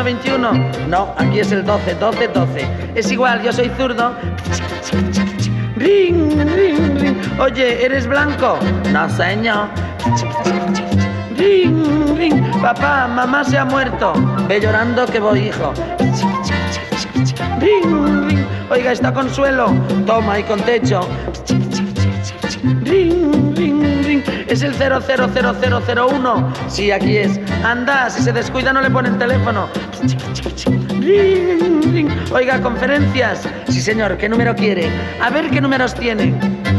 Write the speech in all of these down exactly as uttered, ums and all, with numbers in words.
veintiuno, veintiuno. No, aquí es el doce, doce, doce. Es igual, yo soy zurdo. Ring, ring, ring. Oye, ¿eres blanco? No, señor. Ring, ring. Papá, mamá se ha muerto. Ve llorando que voy, hijo. Ring, ring. Oiga, ¿está Consuelo? Toma, y con techo. Ring, ring, ring. ¿Es el cero cero cero cero cero uno? Sí, aquí es. Anda, si se descuida no le ponen teléfono. Ring, ring. Oiga, ¿conferencias? Sí, señor, ¿qué número quiere? A ver qué números tiene.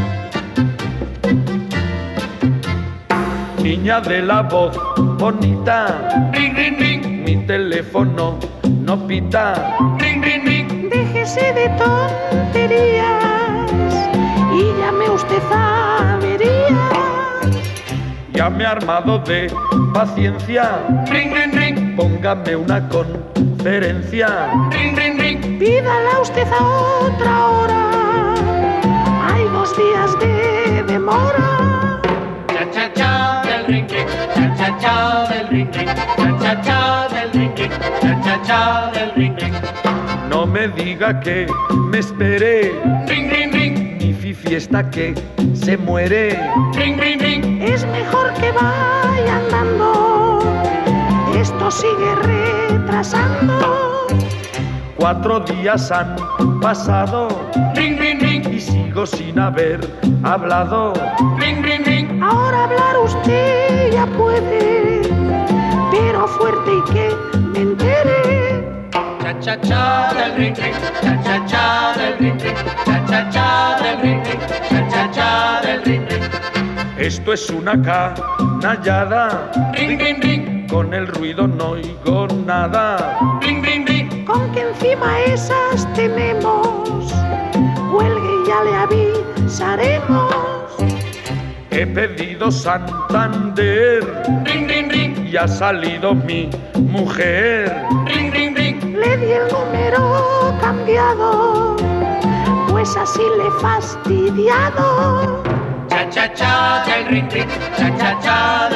Niña de la voz bonita. Ring, ring, ring. Mi teléfono no pita. Ring, ring, ring. Déjese de tonterías y llame usted a avería. Ya me he armado de paciencia. Ring, ring, ring. Póngame una conferencia. Ring, ring, ring. Pídala usted a otra hora. Hay dos días de demora. Cha cha cha del ring ring, cha cha cha del ring ring, cha cha cha del ring ring, cha cha cha del ring ring. No me diga que me espere. Ring ring ring, Mi fifi está que se muere. ring ring ring. Es mejor que vaya andando. Esto sigue retrasando. Cuatro días han pasado Ring ring ring, y sigo sin haber hablado. ring ring ring. Ahora hablar usted ya puede, pero fuerte y que me entere. Cha cha cha del ring ring, cha cha cha del ring ring, cha cha cha del ring ring, cha cha cha del ring ring. Esto es una canallada. Ring ring ring, Con el ruido no oigo nada. ring ring ring. Con que encima esas tenemos, cuelgue y ya le avisaremos. He pedido Santander Ring ring ring, y ha salido mi mujer. ring ring ring. Le di el número cambiado, pues así le he fastidiado. Cha cha cha del ring ring, cha cha cha